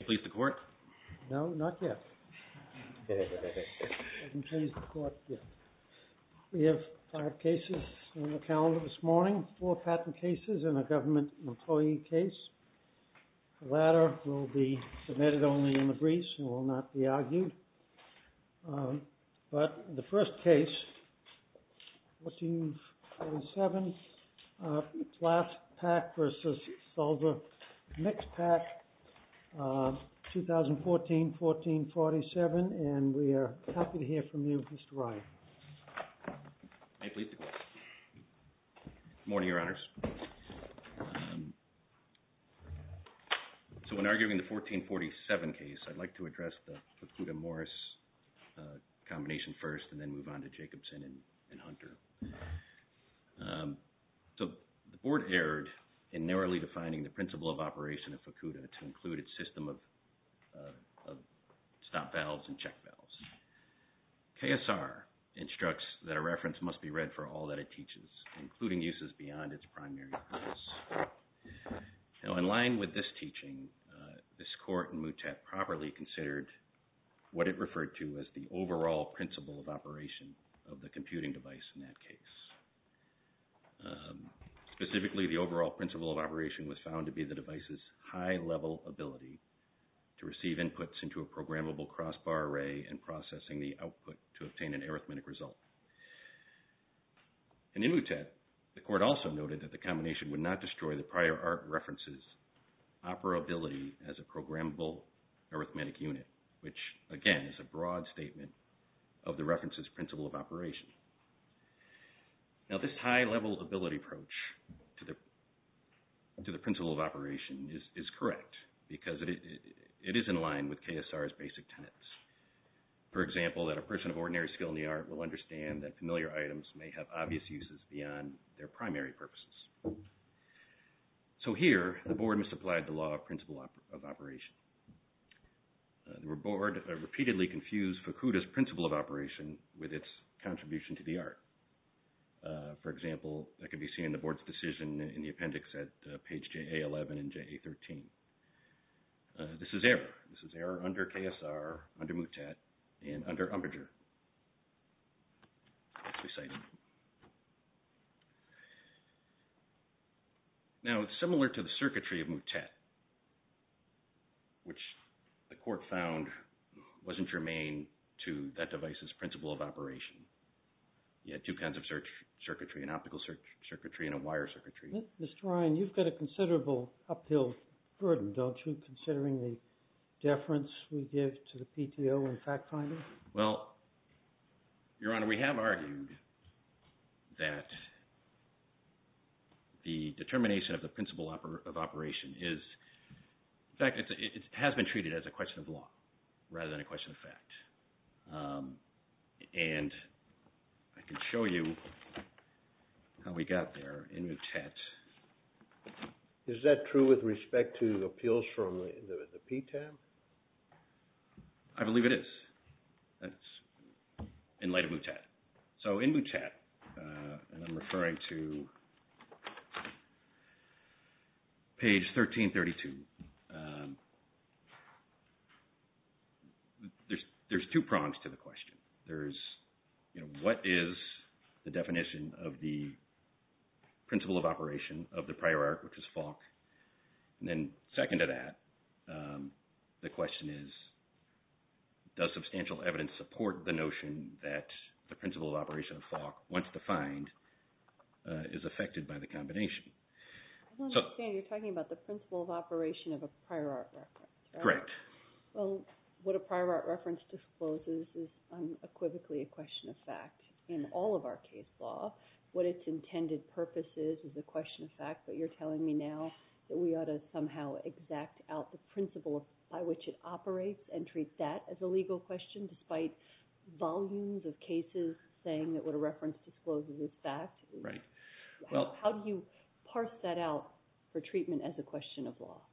Please the court. No, not yet. Hasn't changed the court yet. We have 5 cases on the calendar this morning, 4 patent cases and a government employee case. The latter will be submitted only in the briefs and will not be argued. But the first case, 1447, Flat-Pak versus Sulzer Mixed Pack, 2014-1447, and we are happy to hear from you, Mr. Ryan. May it please the court. Good morning, Your Honors. So when arguing the 1447 case, I'd like to address the Fukuda-Morris combination first and then move on to Jacobson and Hunter. So the board erred in narrowly defining the principle of operation of Fukuda to include its system of stop valves and check valves. KSR instructs that a reference must be read for all that it teaches, including uses beyond its primary purpose. Now, in line with this teaching, this court in Mutat properly considered what it referred to as the overall principle of operation of the computing device in that case. Specifically, the overall principle of operation was found to be the device's high-level ability to receive inputs into a programmable crossbar array and processing the output to obtain an arithmetic result. And in Mutat, the court also noted that the combination would not destroy the prior art reference's operability as a programmable arithmetic unit, which, again, is a broad statement of the reference's principle of operation. Now, this high-level ability approach to the principle of operation is correct because it is in line with KSR's basic tenets. For example, that a person of ordinary skill in the art will understand that familiar items may have obvious uses beyond their primary purposes. So here, the board misapplied the law of principle of operation. The board repeatedly confused Fukuda's principle of operation with its contribution to the art. For example, that can be seen in the board's decision in the appendix at page JA11 and JA13. This is error. This is error under KSR, under Mutat, and under Umberger, as we cited. Now, it's similar to the circuitry of Mutat, which the court found wasn't germane to that device's principle of operation. You had 2 kinds of circuitry, an optical circuitry and a wire circuitry. Mr. Ryan, you've got a considerable uphill burden, don't you, considering the deference we give to the PTO in fact-finding? Well, Your Honor, we have argued that the determination of the principle of operation is, in fact, it has been treated as a question of law rather than a question of fact. And I can show you how we got there in Mutat. Is that true with respect to appeals from the PTAB? I believe it is. That's in light of Mutat. So in Mutat, and I'm referring to page 1332, there's 2 prongs to the question. There's, what is the definition of the principle of operation of the prior art, which is Falk? And then second to that, the question is, does substantial evidence support the notion that the principle of operation of Falk, once defined, is affected by the combination? I don't understand. You're talking about the principle of operation of a prior art reference, right? Correct. Well, what a prior art reference discloses is unequivocally a question of fact. In all of our case law, what its intended purpose is a question of fact, but you're telling me now that we ought to somehow exact out the principle by which it operates and treat that as a legal question, despite volumes of cases saying that what a reference discloses is fact. Right. Well, how do you parse that out for treatment as a question of law?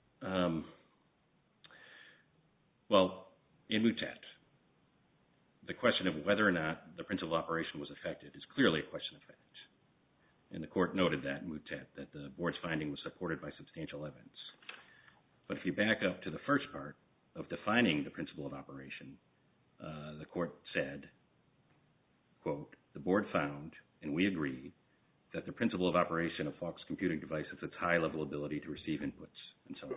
Well, in Mutat, the question of whether or not the principle of operation was affected is clearly a question of fact. And the court noted that in Mutat, that the board's finding was supported by substantial evidence. But if you back up to the first part, of defining the principle of operation, the court said, quote, the board found, and we agree, that the principle of operation of Falk's computing device is its high-level ability to receive inputs, and so on.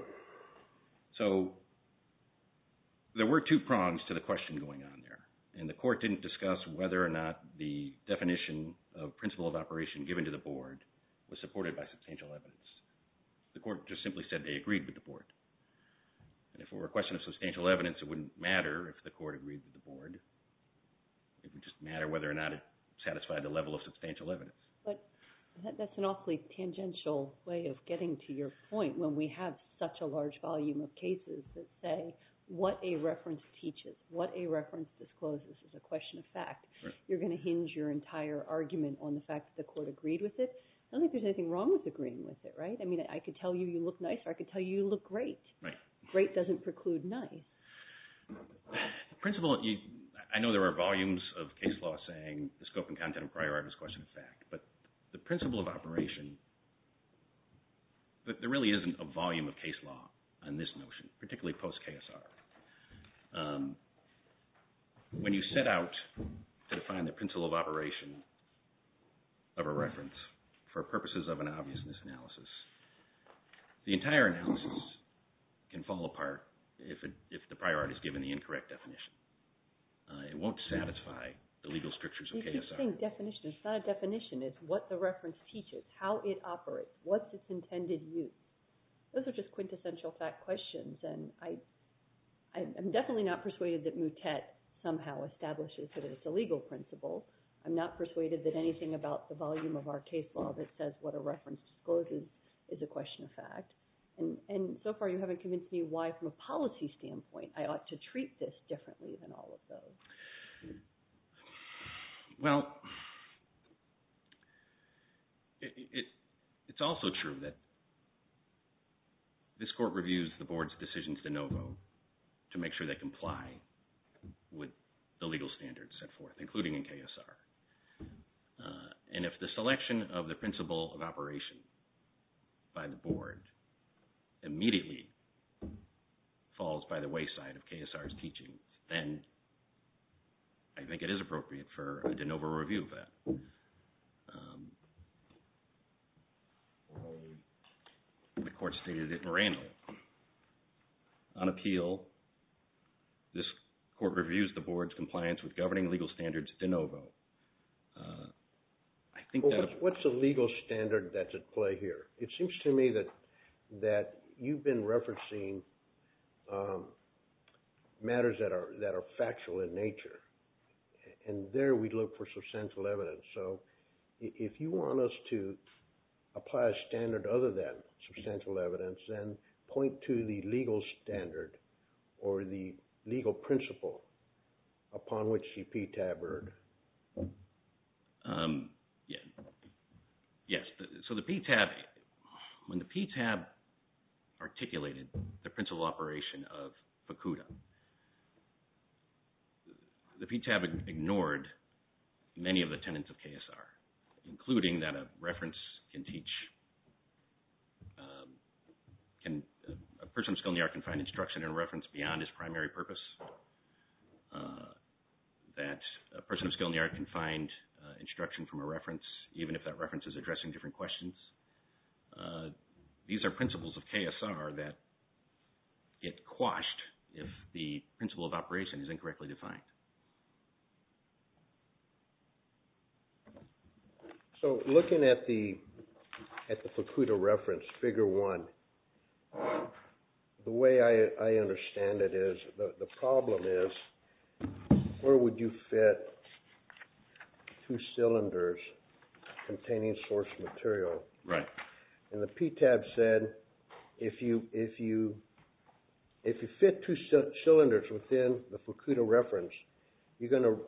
So there were two prongs to the question going on there, and the court didn't discuss whether or not the definition of principle of operation given to the board was supported by substantial evidence. The court just simply said they agreed with the board. And if it were a question of substantial evidence, it wouldn't matter if the court agreed with the board. It would just matter whether or not it satisfied the level of substantial evidence. But that's an awfully tangential way of getting to your point when we have such a large volume of cases that say what a reference teaches, what a reference discloses is a question of fact. Right. You're going to hinge your entire argument on the fact that the court agreed with it. I don't think there's anything wrong with agreeing with it, right? I mean, I could tell you you look nice, or I could tell you you look great. Right. Great doesn't preclude nice. Principle, I know there are volumes of case law saying the scope and content of prior art is a question of fact, but the principle of operation, there really isn't a volume of case law on this notion, particularly post-KSR. When you set out to define the principle of operation of a reference for purposes of an obviousness analysis, the entire analysis can fall apart if the prior art is given the incorrect definition. It won't satisfy the legal strictures of KSR. You keep saying definition. It's not a definition. It's what the reference teaches, how it operates, what's its intended use. Those are just quintessential fact questions, and I'm definitely not persuaded that Moutet somehow establishes that it's a legal principle. I'm not persuaded that anything about the volume of our case law that says what a reference discloses is a question of fact. And so far you haven't convinced me why, from a policy standpoint, I ought to treat this differently than all of those. Well, it's also true that this court reviews the board's decisions de novo to make sure they comply with the legal standards set forth, including in KSR. And if the selection of the principle of operation by the board immediately falls by the wayside of KSR's teachings, then I think it is appropriate for a de novo review of that. The court stated it in Randall. On appeal, this court reviews the board's compliance with governing legal standards de novo. I think what's the legal standard that's at play here? It seems to me that you've been referencing matters that are factual in nature, and there we look for substantial evidence. So if you want us to apply a standard other than substantial evidence, then point to the legal standard or the legal principle upon which the PTAB erred. Yes. So the PTAB, when the PTAB articulated the principal operation of Fukuda, the PTAB ignored many of the tenets of KSR, including that a reference can teach, a person of skill in the art can find instruction in a reference beyond his primary purpose, that a person of skill in the art can find instruction from a reference, even if that reference is addressing different questions. These are principles of KSR that get quashed if the principle of operation is incorrectly defined. So looking at the Fukuda reference, Figure 1, the way I understand it is the problem is where would you fit two cylinders containing source material? Right. And the PTAB said if you fit two cylinders within the Fukuda reference, you're going to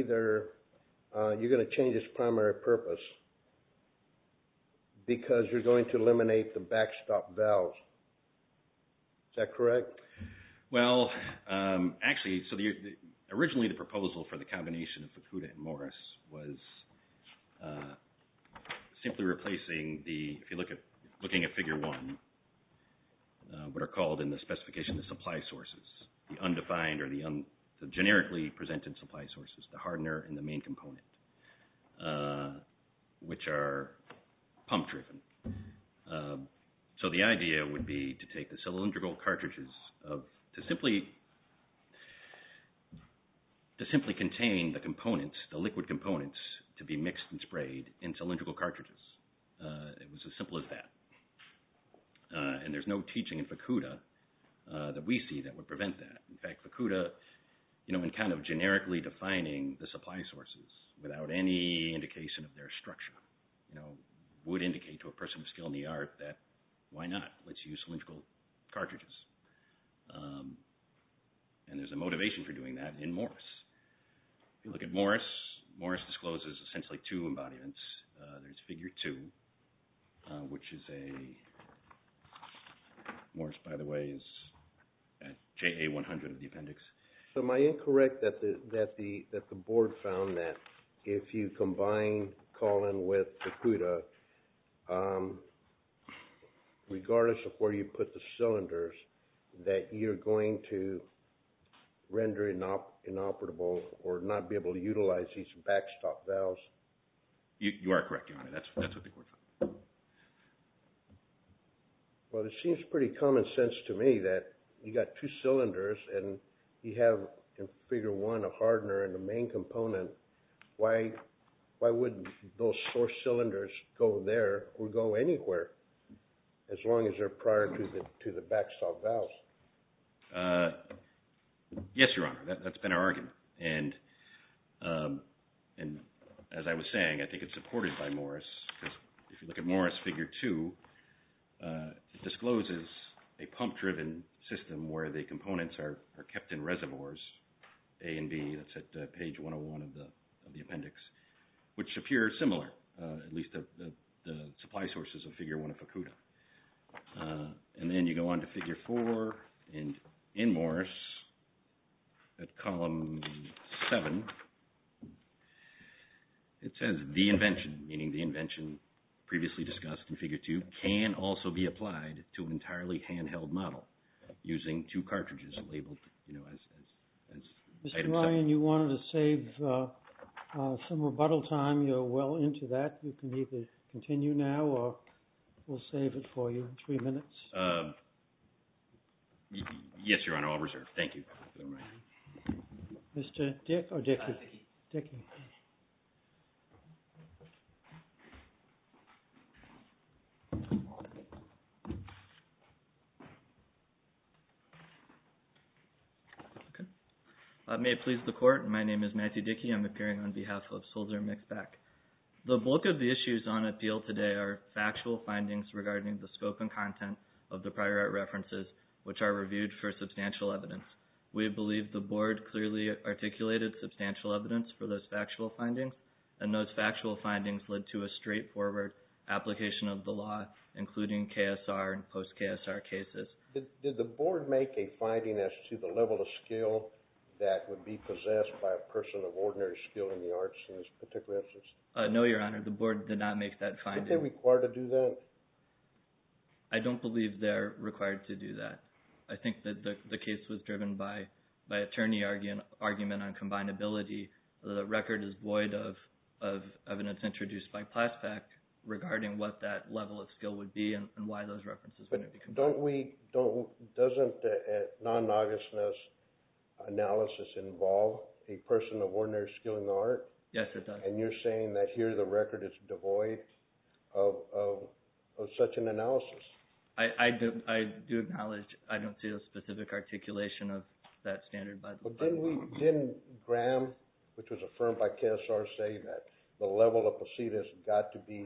change its primary purpose because you're going to eliminate the backstop valves. Is that correct? Well, actually, so originally the proposal for the combination of Fukuda and Morris was simply replacing if you're looking at Figure 1, what are called in the specification the supply sources. undefined or the generically presented supply sources, the hardener and the main component, which are pump-driven. So the idea would be to take the cylindrical cartridges to simply contain the components, the liquid components, to be mixed and sprayed in cylindrical cartridges. It was as simple as that. And there's no teaching in Fukuda that we see that would prevent that. In fact, Fukuda, in kind of generically defining the supply sources without any indication of their structure, would indicate to a person of skill in the art that why not? Let's use cylindrical cartridges. And there's a motivation for doing that in Morris. If you look at Morris discloses essentially two embodiments. There's figure 2, which is Morris, by the way, is at JA 100 of the appendix. So am I incorrect that the board found that if you combine Colin with Fukuda, regardless of where you put the cylinders, that you're going to render inoperable or not be able to utilize these backstop valves? You are correct, Your Honor. That's what the court found. Well, it seems pretty common sense to me that you got 2 cylinders and you have in figure 1 a hardener and the main component. Why wouldn't those source cylinders go there or go anywhere as long as they're prior to the backstop valves? Yes, Your Honor. That's been our argument. And as I was saying, I think it's supported by Morris, because if you look at Morris figure 2, it discloses a pump-driven system where the components are kept in reservoirs, A and B. That's at page 101 of the appendix, which appear similar, at least the supply sources of figure 1 of Fukuda. And then you go on to figure 4, and in Morris, at column 7, it says the invention, meaning the invention previously discussed in figure 2, can also be applied to an entirely handheld model using 2 cartridges labeled, as Mr. item Ryan, 7. you wanted to save some rebuttal time. You're well into that. You can either continue now or we'll save it for you in 3 minutes. Yes, Your Honor, I'll reserve. Thank you. Mr. Dick or Dickey? Dickey. May it please the Court, my name is Matthew Dickey. I'm appearing on behalf of Sulzer Mixback. The bulk of the issues on appeal today are factual findings regarding the scope and content of the prior art references, which are reviewed for substantial evidence. We believe the Board clearly articulated substantial evidence for those factual findings, and those factual findings led to a straightforward application of the law, including KSR and post-KSR cases. Did the Board make a finding as to the level of skill that would be possessed by a person of ordinary skill in the arts in this particular instance? No, Your Honor. The Board did not make that finding. Are they required to do that? I don't believe they're required to do that. I think that the case was driven by attorney argument on combinability. The record is void of evidence introduced by PLASPAC regarding what that level of skill would be and why those references wouldn't be combined. Doesn't non-obviousness analysis involve a person of ordinary skill in the art? Yes, it does. And you're saying that here the record is devoid of such an analysis? I do acknowledge I don't see a specific articulation of that standard by the Board. Didn't Graham, which was affirmed by KSR, say that the level of procedure has got to be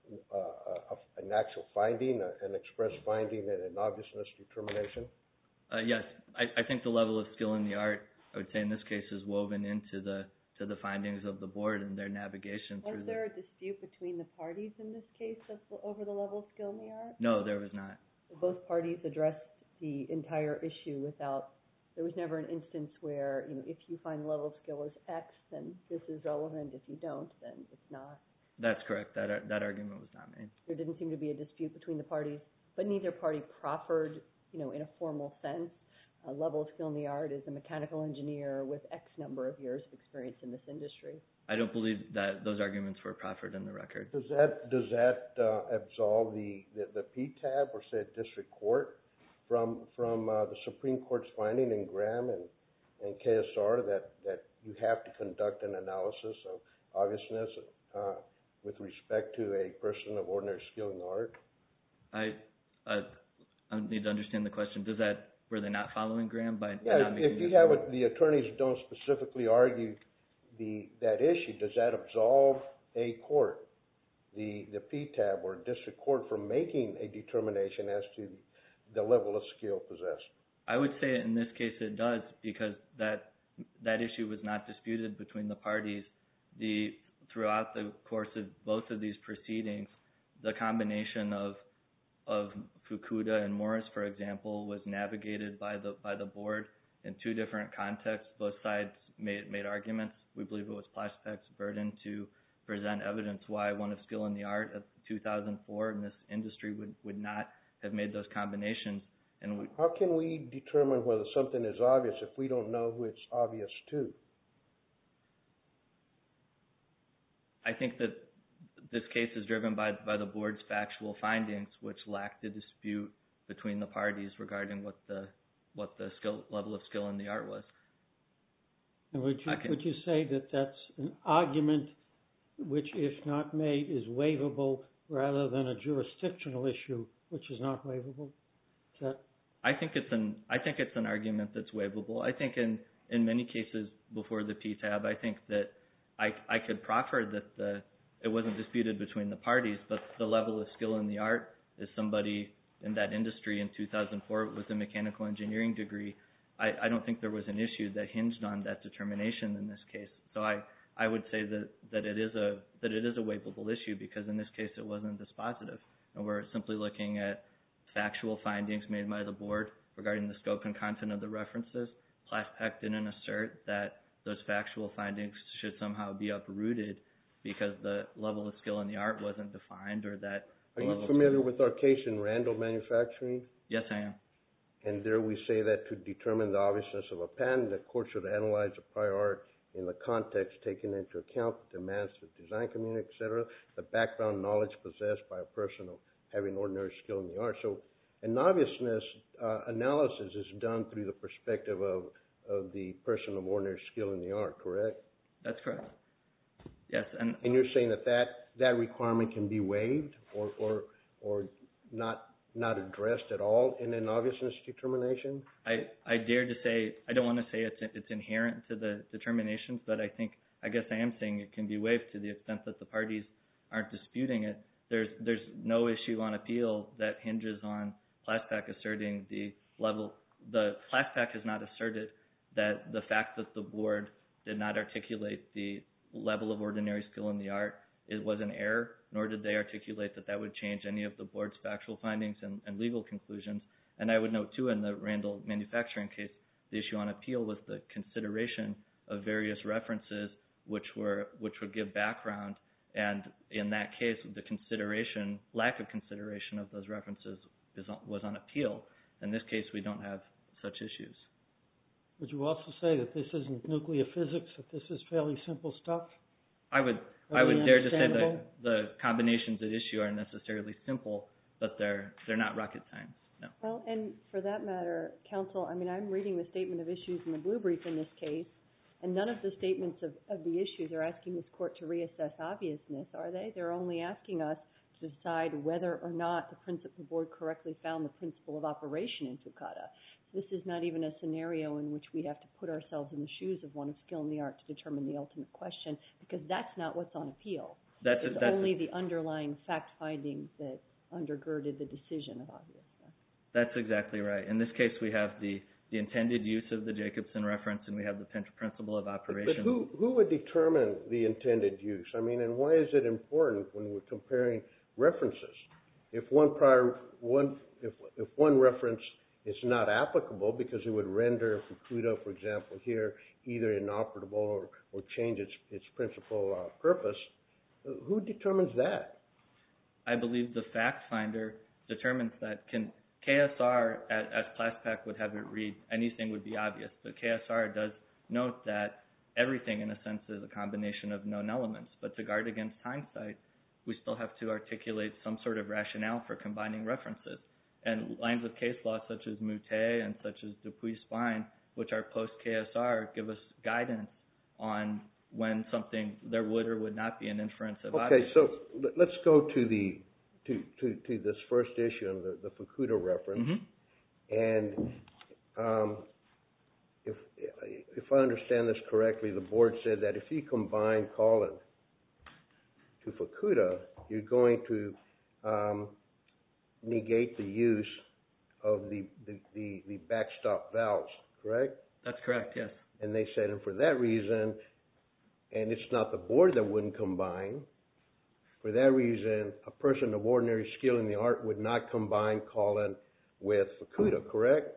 an actual finding, an express finding, and an obviousness determination? Yes, I think the level of skill in the art, I would say in this case, is woven into the findings of the Board and their navigation through. Was there a dispute between the parties in this case over the level of skill in the art? No, there was not. Both parties addressed the entire issue without. There was never an instance where, if you find the level of skill is X, then this is relevant. If you don't, then it's not. That's correct. That argument was not made. There didn't seem to be a dispute between the parties, but neither party proffered, in a formal sense, level of skill in the art is a mechanical engineer with X number of years of experience in this industry. I don't believe that those arguments were proffered in the record. Does that absolve the PTAB or say district court from the Supreme Court's finding in Graham and KSR that you have to conduct an analysis of obviousness with respect to a person of ordinary skill in the art? I need to understand the question. Were they not following Graham by Yeah, not making if you have the attorneys don't specifically argue that issue, does that absolve a court, the PTAB or district court, from making a determination as to the level of skill possessed? I would say in this case it does, because that issue was not disputed between the parties. Throughout the course of both of these proceedings, the combination of Fukuda and Morris, for example, was navigated by the board in two different contexts. Both sides made arguments. We believe it was Plaspec's burden to present evidence why one of skill in the art of 2004 in this industry would not have made those combinations. And how can we determine whether something is obvious if we don't know who it's obvious to? I think that this case is driven by the board's factual findings, which lacked a dispute between the parties regarding what the level of skill in the art was. And would you say that that's an argument which, if not made, is waivable rather than a jurisdictional issue which is not waivable? I think it's an argument that's waivable. I think in many cases before the PTAB, I think that I could proffer that it wasn't disputed between the parties, but the level of skill in the art is somebody in that industry in 2004 with a mechanical engineering degree. I don't think there was an issue that hinged on that determination in this case. So I would say that it is a waivable issue, because in this case it wasn't dispositive, and we're simply looking at factual findings made by the board regarding the scope and content of the references. Plaspec didn't assert that those factual findings should somehow be uprooted because the level of skill in the art wasn't defined, or that... Are you familiar with our case in Randall Manufacturing? Yes, I am. And there we say that to determine the obviousness of a patent, the court should analyze the prior art in the context taking into account the demands of the design community, etc., the background knowledge possessed by a person having ordinary skill in the art. So an obviousness analysis is done through the perspective of the person of ordinary skill in the art, correct? That's correct. Yes, and you're saying that requirement can be waived or not addressed at all in an obviousness determination? I dare to say, I don't want to say it's inherent to the determinations, but I guess I am saying it can be waived to the extent that the parties aren't disputing it. There's no issue on appeal that hinges on Plaspec asserting the level. The Plaspec has not asserted that the fact that the board did not articulate the level of ordinary skill in the art, it was an error, nor did they articulate that would change any of the board's factual findings and legal conclusions. And I would note, too, in the Randall Manufacturing case, the issue on appeal was the consideration of various references which would give background. And in that case, the lack of consideration of those references was on appeal. In this case, we don't have such issues. Would you also say that this isn't nuclear physics, that this is fairly simple stuff? I would dare to say that the combinations at issue are necessarily simple, but they're not rocket science. No. Well, and for that matter, counsel, I'm reading the statement of issues in the blue brief in this case, and none of the statements of the issues are asking this court to reassess obviousness, are they? They're only asking us to decide whether or not the principal board correctly found the principle of operation in Fukuda. This is not even a scenario in which we have to put ourselves in the shoes of one of skill in the art to determine the ultimate question, because that's not what's on appeal. It's only the underlying fact findings that undergirded the decision of obviousness. That's exactly right. In this case, we have the intended use of the Jacobson reference, and we have the principle of operation. But who would determine the intended use? And why is it important when we're comparing references? If one reference is not applicable because it would render Fukuda, for example, here either inoperable or change its principal purpose, who determines that? I believe the fact finder determines that. Can KSR, as PLASPAC would have it read, anything would be obvious. But KSR does note that everything, in a sense, is a combination of known elements. But to guard against hindsight, we still have to articulate some sort of rationale for combining references. And lines of case law such as Moutet and such as Dupuis-Spine, which are post-KSR, give us guidance on when something, there would or would not be an inference of obviousness. Okay, so let's go to this first issue on the Fukuda reference. And if I understand this correctly, the board said that if you combine Collin to Fukuda, you're going to negate the use of the backstop valves, correct? That's correct, yes. And they said, and for that reason, and it's not the board that wouldn't combine, for that reason, a person of ordinary skill in the art would not combine Collin with Fukuda, correct?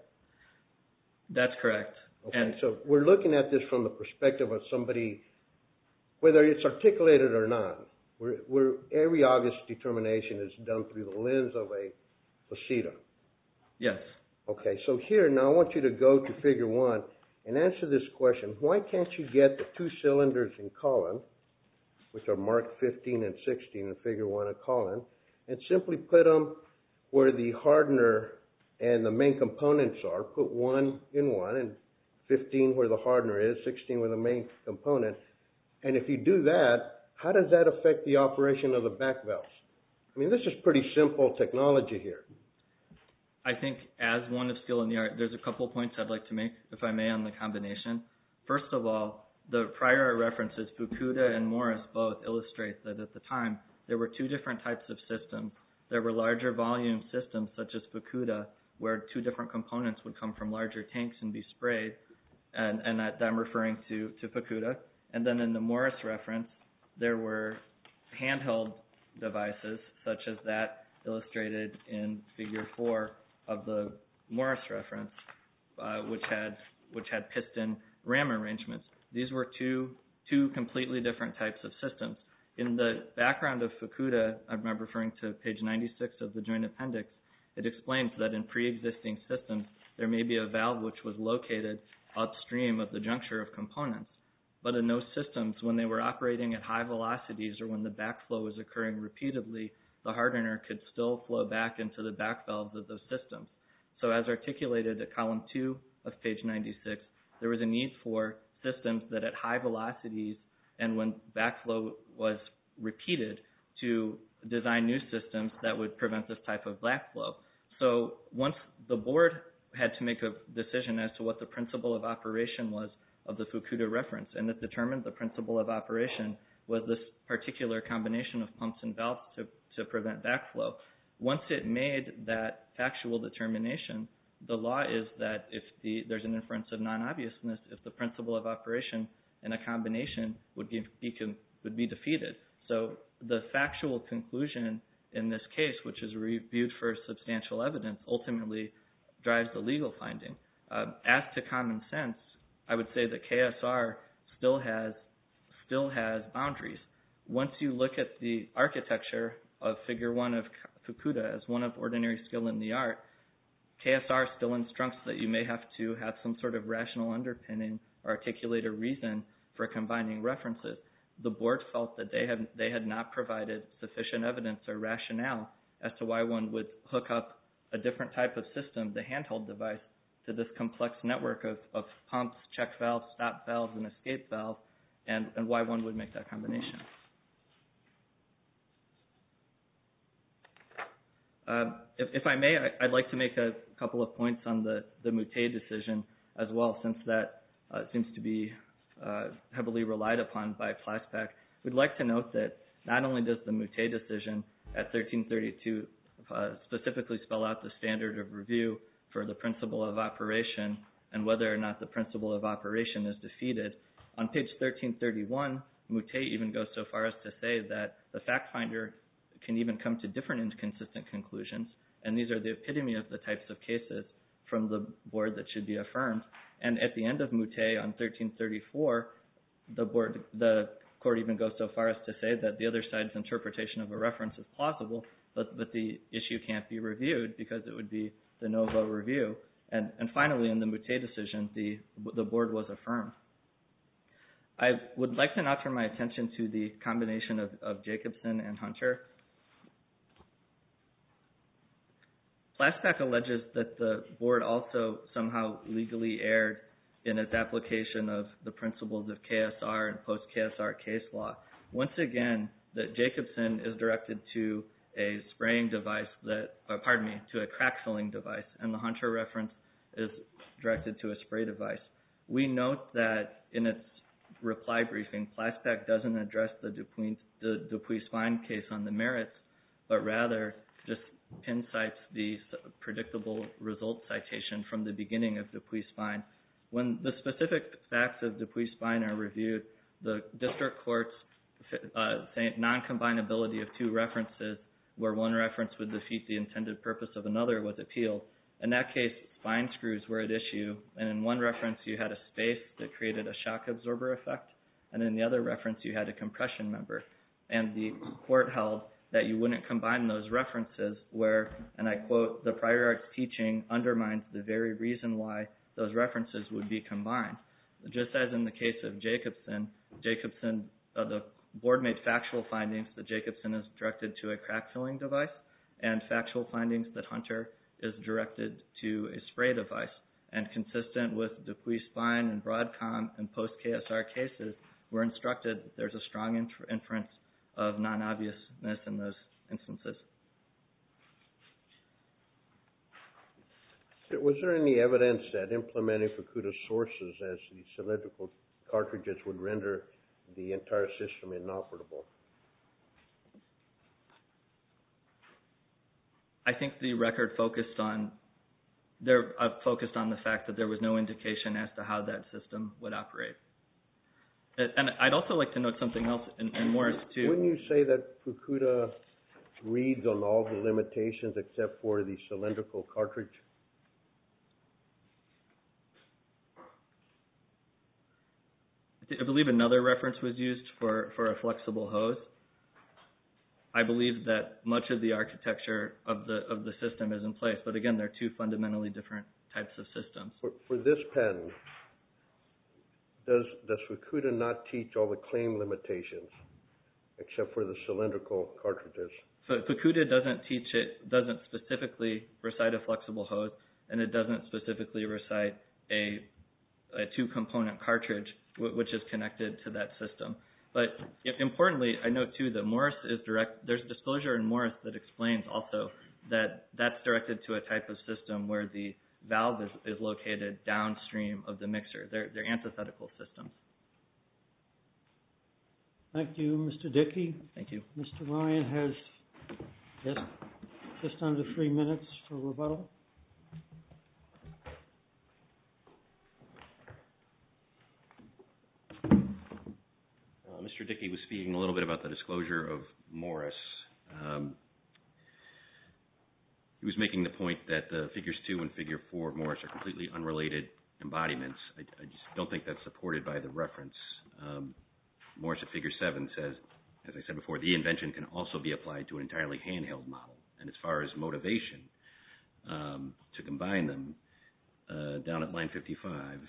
That's correct. Okay, and so we're looking at this from the perspective of somebody, whether it's articulated or not. Every August determination is done through the lens of a faceta. Yes. Okay, so here, now I want you to go to Figure 1 and answer this question. Why can't you get the two cylinders in Collin, which are marked 15 and 16 in Figure 1 of Collin, and simply put them where the hardener and the main components are, put one in one, and 15 where the hardener is, 16 where the main component. And if you do that, how does that affect the operation of the back valves? I mean, this is pretty simple technology here. I think as one of skill in the art, there's a couple points I'd like to make, if I may, on the combination. First of all, the prior art references, Fukuda and Morris both illustrate that at the time, there were two different types of systems. There were larger volume systems such as Fukuda, where two different components would come from larger tanks and be sprayed, and that I'm referring to Fukuda. And then in the Morris reference, there were handheld devices such as that illustrated in Figure 4 of the Morris reference, which had piston ram arrangements. These were two completely different types of systems. In the background of Fukuda, I'm referring to page 96 of the Joint Appendix, it explains that in pre-existing systems, there may be a valve which was located upstream of the juncture of components. But in those systems, when they were operating at high velocities or when the backflow was occurring repeatedly, the hardener could still flow back into the back valves of those systems. So as articulated at column 2 of page 96, there was a need for systems that at high velocities and when backflow was repeated to design new systems that would prevent this type of backflow. So once the board had to make a decision as to what the principle of operation was of the Fukuda reference, and it determined the principle of operation was this particular combination of pumps and valves to prevent backflow. Once it made that factual determination, the law is that if there's an inference of non-obviousness, if the principle of operation in a combination would be defeated. So the factual conclusion in this case, which is reviewed for substantial evidence, ultimately drives the legal finding. As to common sense, I would say that KSR still has boundaries. Once you look at the architecture of Figure 1 of Fukuda as one of ordinary skill in the art, KSR still instructs that you may have to have some sort of rational underpinning or articulate a reason for combining references. The board felt that they had not provided sufficient evidence or rationale as to why one would hook up a different type of system, the handheld device, to this complex network of pumps, check valves, stop valves, and escape valves, and why one would make that combination. If I may, I'd like to make a couple of points on the Moutet decision as well, since that seems to be heavily relied upon by PLASPAC. We'd like to note that not only does the Moutet decision at 1332 specifically spell out the standard of review for the principle of operation and whether or not the principle of operation is defeated, on page 1331, Moutet even goes so far as to say that the fact finder can even come to different inconsistent conclusions, and these are the epitome of the types of cases from the board that should be affirmed. And at the end of Moutet on 1334, the court even goes so far as to say that the other side's interpretation of a reference is plausible, but the issue can't be reviewed because it would be de novo review. And finally, in the Moutet decision, the board was affirmed. I would like to now turn my attention to the combination of Jacobson and Hunter. Plaspak alleges that the board also somehow legally erred in its application of the principles of KSR and post-KSR case law. Once again, that Jacobson is directed to a spraying device to a crack filling device, and the Hunter reference is directed to a spray device. We note that in its reply briefing, Plaspak doesn't address the Dupuis-Spine case on the merits, but rather just pin cites the predictable result citation from the beginning of Dupuis-Spine. When the specific facts of Dupuis-Spine are reviewed, the district court's non-combinability of two references, where one reference would defeat the intended purpose of another, was appealed. In that case, spine screws were at issue, and in one reference you had a space that created a shock absorber effect, and in the other reference you had a compression member. And the court held that you wouldn't combine those references where, and I quote, the prior art's teaching undermines the very reason why those references would be combined. Just as in the case of Jacobson, the board made factual findings that Jacobson is directed to a crack filling device, and factual findings that Hunter is directed to a spray device. And consistent with Dupuis-Spine and Broadcom and post-KSR cases, we're instructed that there's a strong inference of non-obviousness in those instances. Was there any evidence that implementing Fukuda's sources as the cylindrical cartridges would render the entire system inoperable? I think the record focused on the fact that there was no indication as to how that system would operate. And I'd also like to note something else in Morris too. Wouldn't you say that Fukuda reads on all the limitations except for the cylindrical cartridge? I believe another reference was used for a flexible hose. I believe that much of the architecture of the system is in place, but again, they're two fundamentally different types of systems. For this pen, does Fukuda not teach all the claim limitations except for the cylindrical cartridges? So Fukuda doesn't specifically recite a flexible hose, and it doesn't specifically recite a two-component cartridge which is connected to that system. But importantly, I note too that Morris is there's disclosure in Morris that explains also that that's directed to a type of system where the valve is located downstream of the mixer. They're antithetical systems. Thank you, Mr. Dickey. Thank you. Mr. Ryan has just under 3 minutes for rebuttal. Mr. Dickey was speaking a little bit about the disclosure of Morris. He was making the point that the Figures 2 and Figure 4 of Morris are completely unrelated embodiments. I just don't think that's supported by the reference. Morris at Figure 7 says, as I said before, the invention can also be applied to an entirely handheld model. And as far as motivation to combine them, down at line 55,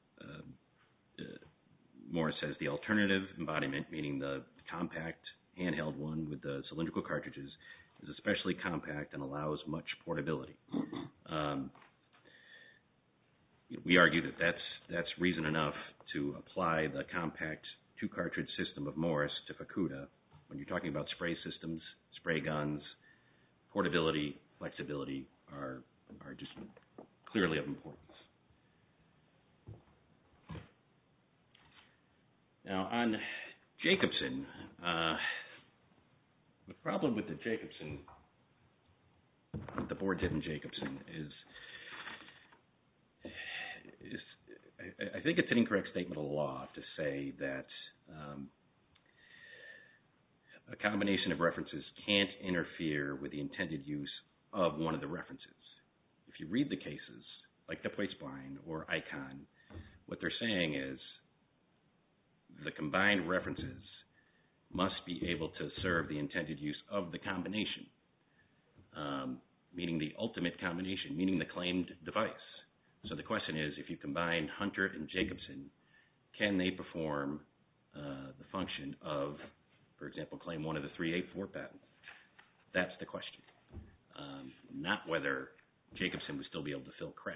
Morris says the alternative embodiment, meaning the compact handheld one with the cylindrical cartridges, is especially compact and allows much portability. We argue that that's reason enough to apply the compact two-cartridge system of Morris to Fukuda. When you're talking about spray systems, spray guns, portability, flexibility are just clearly of importance. Now, on Jacobson, the problem with the Jacobson, what the board did in Jacobson is I think it's an incorrect statement of law to say that a combination of references can't interfere with the intended use of one of the references. If you read the cases, like Dupuis-Spine or Icon, what they're saying is the combined references must be able to serve the intended use of the combination. meaning the ultimate combination, meaning the claimed device. So the question is, if you combine Hunter and Jacobson, can they perform the function of, for example, claim 1 of the 384 patent? That's the question. Not whether Jacobson would still be able to fill cracks.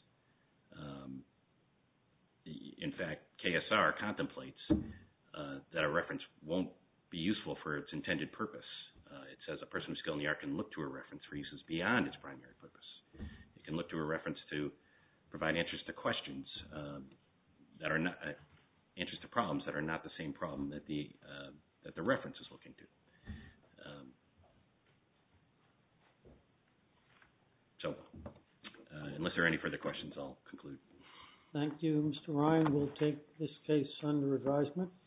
In fact, KSR contemplates that a reference won't be useful for its intended purpose. It says a person with skill in the art can look to a reference for uses beyond its primary purpose. It can look to a reference to provide answers to questions that are not answers to problems that are not the same problem that the reference is looking to. Unless there are any further questions, I'll conclude. Thank you, Mr. Ryan. We'll take this case under advisement.